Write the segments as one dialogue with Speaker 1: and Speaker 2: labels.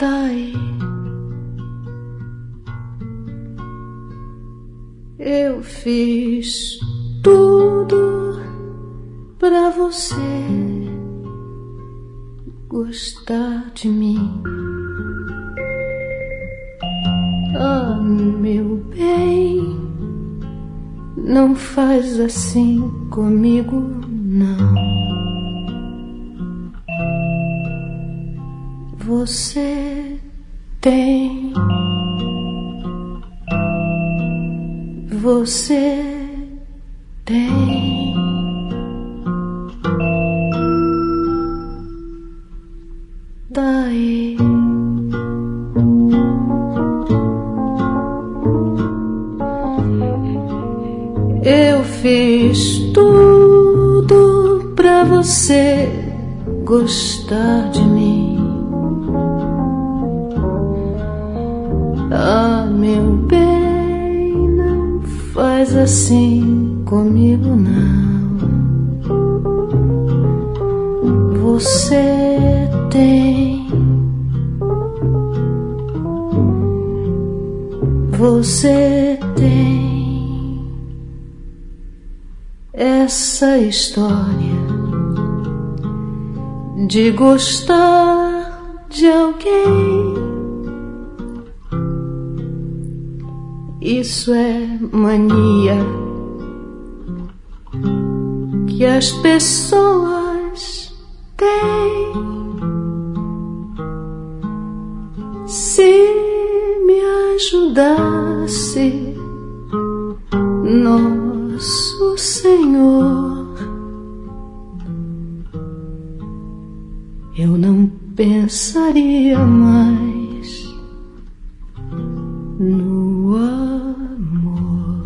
Speaker 1: tá aí. Eu fiz tudo pra você gostar de mim. Ah, meu bem, não faz assim comigo, não. Você tem, você tem. Daí eu fiz tudo pra você gostar de mim. Ah, meu bem, não faz assim comigo, não. Você tem, você tem essa história de gostar de alguém. Isso é mania que as pessoas têm. Se me ajudasse, nosso Senhor, eu não pensaria mais no amor.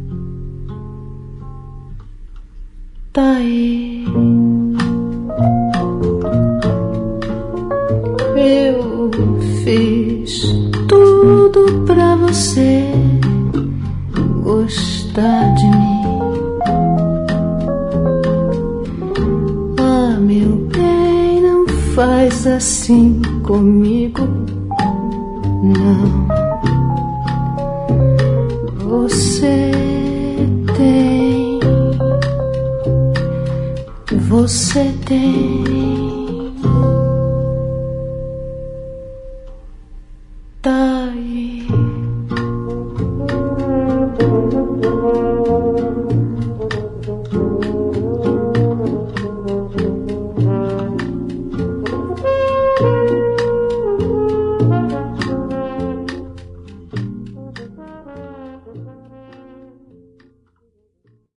Speaker 1: Tá aí. Eu fiz tudo pra você gostar de mim. Ah, meu bem, não faz assim comigo, não. Você tem, você tem. Tá aí.